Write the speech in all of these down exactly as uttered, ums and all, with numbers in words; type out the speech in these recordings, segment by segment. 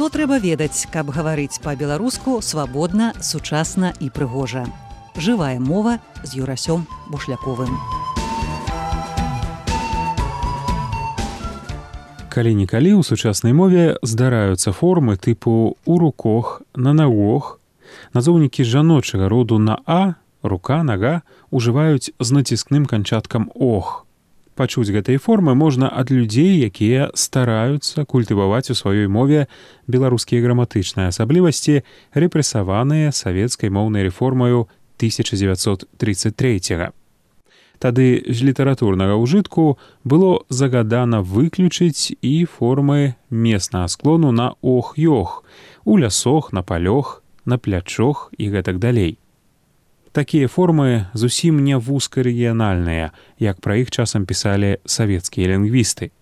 Што трэба ведаць, каб гаварыць па-беларуску свабодна, сучасна і прыгожа. Жывая мова з Юрасём Бушляковым. Калі-нікалі ў сучаснай мове здараюцца формы тыпу «у руках», «на нагах». Назоўнікі жаночага роду на «а», «рука», «нага» ужываюць з націскным канчаткам «ох». Пачуць гэтай формы можна ад людзей, якія стараюцца культываваць у сваёй мове беларускія граматычныя асаблівасці, рэпрэсаваныя савецкай моўнай рэформаю тысяча дзевяцьсот трыццаць трэцяга. Тады з літаратурнага ўжытку было загадана выключыць і формы меснага склону на ох-ёх, у лясох, на палёх, на плячох і гэтак далей. Такія формы зусім не вузкарэгіянальныя, як пра іх часам пісалі савецкія лінгвісты.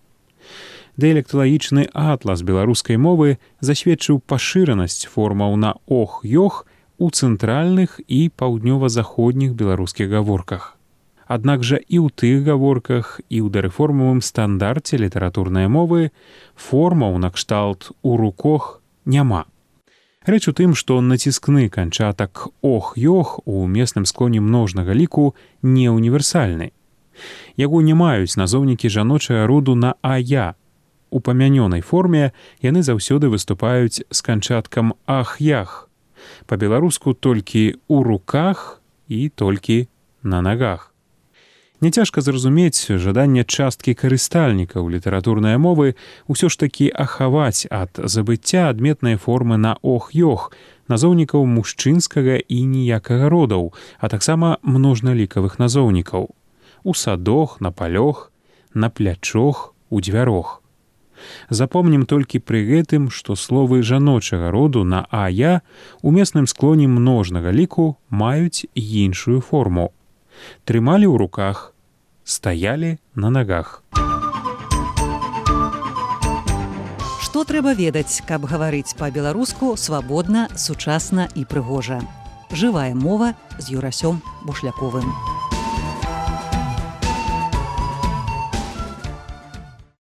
Дыялекталагічны атлас беларускай мовы засведчыў пашыранасць формаў на ох-ёх у цэнтральных і паўднёва-заходніх беларускіх гаворках. Аднак жа і ў тых гаворках, і ў дарэформавым стандарце літаратурнай мовы формаў накшталт «у руках» няма. Рэч у тым, што націскны канчатак «ох-ёх» у месным склоне множнага ліку не універсальны. Яго не маюць назоўнікі жаночага роду на «а-я». У памянёнай форме яны заўсёды выступаюць з канчаткам «ах-ях». Па-беларуску толькі «у руках» і толькі «на нагах». Няцяжка зразумець жаданне часткі карыстальнікаў літаратурнай мовы ўсё ж такі ахаваць ад забыцця адметныя формы на ох-ёх, назоўнікаў мужчынскага і ніякага родаў, а таксама множналікавых назоўнікаў. У садох, на палёх, на плячох, у дзвярох. Запомнім толькі пры гэтым, што словы жаночага роду на «а-я» у месным склоне множнага ліку маюць іншую форму. Трымалі ў руках, стаялі на нагах. Што трэба ведаць, каб гаварыць па-беларуску свабодна, сучасна і прыгожа. Жывая мова з Юрасём Бушляковым.